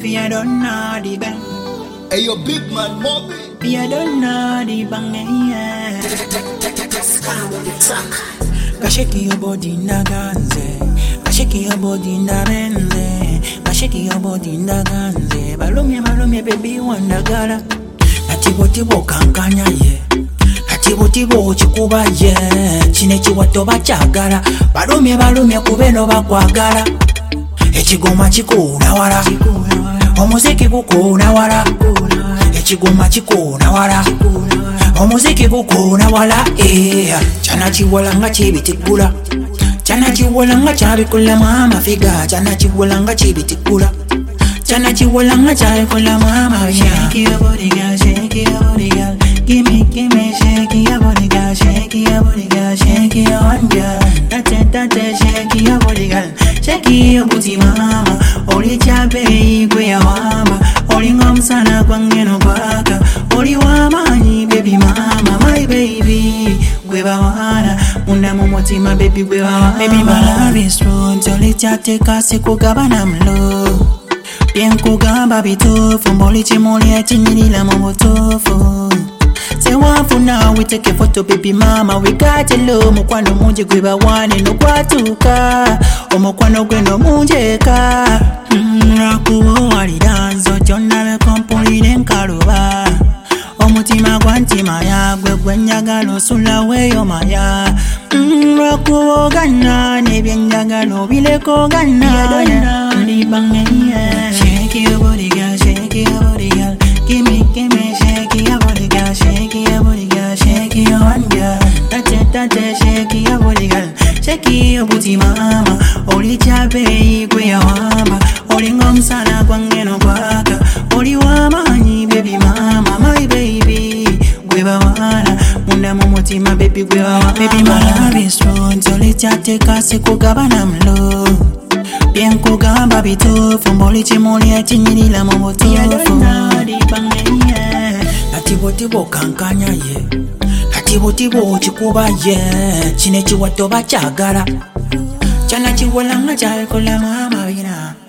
Fear don't know the bang. Hey, yo, big man, Moby. Fear don't know the bang, yeah. Kashiki your body naganze, kashiki your body nabenze, kashiki your body naganze. Balumye baby wandagala. Natibo kankanya ye, natibo chikuba ye. Chine chiwato bachagala, balumye kubeno bakwagala. Echigoma chikuna wala, omuziki gukuna wala. Echigoma chikuna wala, omuziki gukuna wala. Chana chiwalanga chibitikula, chana chiwalanga chabikula mama figa. Chana chiwalanga chibitikula, chana chiwalanga chabikula mama. Shake your body girl, shake your body girl. Gimme, shake your body girl, shake your body girl, shake your one girl. That's it, shake your body girl, shake your booty mama. Oli chabe kwe ya wama, oli ngomsana kwa ngeno kwaka, oli wamani baby mama, my baby. Gweba wana, munda mumutima baby gweba wana. Baby my love is true, toli chate kasi kugabana mlo. Bien kugamba bitofu, mboli chimuli etinyilila mwotofu. Say one for now, we take a photo, baby mama. We got a low, mukwano munje gweba wane no kwatuka. Omukwano gwe no munjeka. Rakuwo wali danzo, jonna be kompulire nkaluba. Omutima gwa ntima ya, gwe njagala osula weyo maya. Rakuwo gana, nebyenjagala bileko gana. Shake your body girl, shake your body girl. Gimme, shake your body girl, shake your body girl, shake your one girl. That's it, shake your body girl, shake your booty mama. Oli chabe kwe ya wama, oli ngomsana kwa ngeno kwaka, oli wamani baby mama, my baby. Gweba wana, munda mumutima baby gweba wana. Baby my love is true, toli chate kasi kugabana mlo. Bien kugamba bitofu, mboli chimuli etinyilila mwotofu. Natibo kankanya ye, natibo chikuba ye. Chine chiwato bachagala, chana chiwalanga chabikola mama vina.